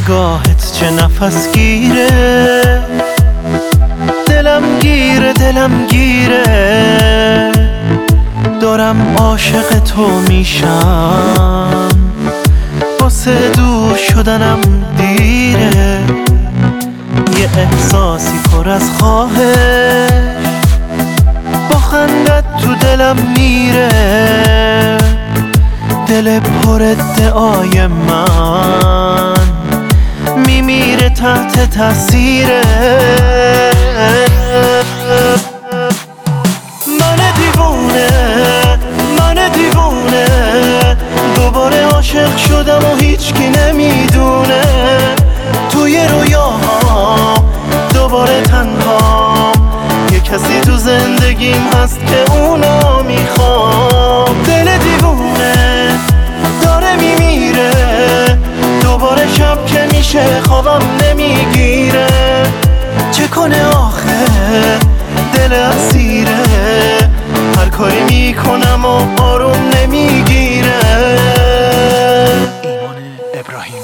نگاهت چه نفس گیره، دلم گیره، دارم عاشق تو میشم، واسه دور شدنم دیره. یه احساسی پر از خواهش با خندت تو دلم میره، دل پر ادعای من میمیره تحت تاثیره. من دیوونه دوباره عاشق شدم و هیچکی نمیدونه. توی رویاها دوباره تنها، یه کسی تو زندگیم هست که اونو میخوام. دل دیوونه داره میمیره، دوباره شب که میشه خوابم نمیگیره. چه کنه آخه دل اسیره، هر کاری میکنم و آروم نمیگیره. ایمان ابراهیمی.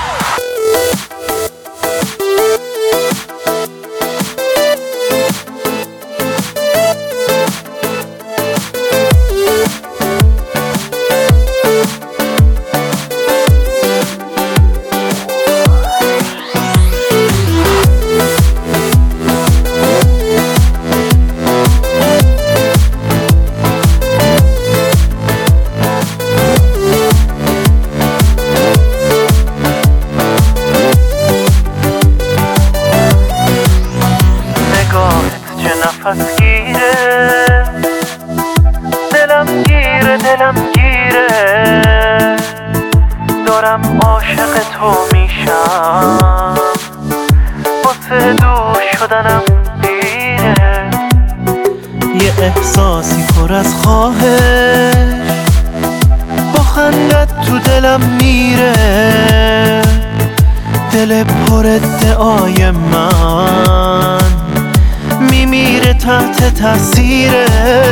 نفس گیره، دلم گیره، دارم عاشق تو میشم، واسه دور شدنم دیره. یه احساسی پر از خواهش با خندت تو دلم میره، دل پر ادعای من میمیره تحت تاثیره.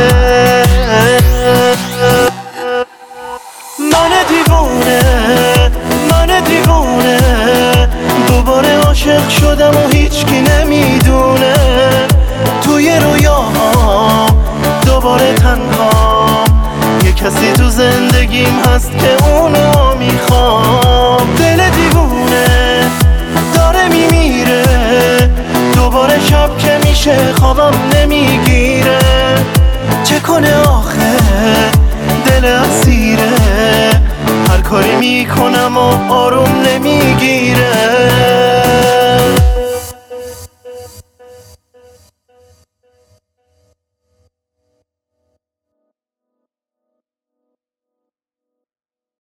من دیوونه دوباره عاشق شدم و هیچکی نمیدونه. توی رویاها دوباره تنها، یه کسی تو زندگیم هست که اونو میخوام. دل دیوونه داره میمیره، دوباره شب که میشه خوابم نمیگیره. چه کنه آخه دل اسیره، هر کاری میکنم و آروم نمیگیره.